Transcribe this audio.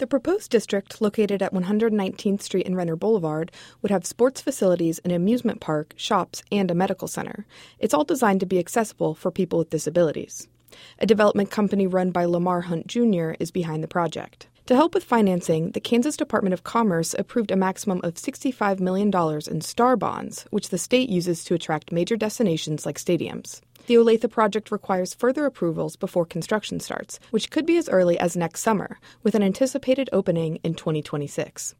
The proposed district, located at 119th Street and Renner Boulevard, would have sports facilities, an amusement park, shops, and a medical center. It's all designed to be accessible for people with disabilities. A development company run by Lamar Hunt Jr. is behind the project. To help with financing, the Kansas Department of Commerce approved a maximum of $65 million in STAR bonds, which the state uses to attract major destinations like stadiums. The Olathe project requires further approvals before construction starts, which could be as early as next summer, with an anticipated opening in 2026.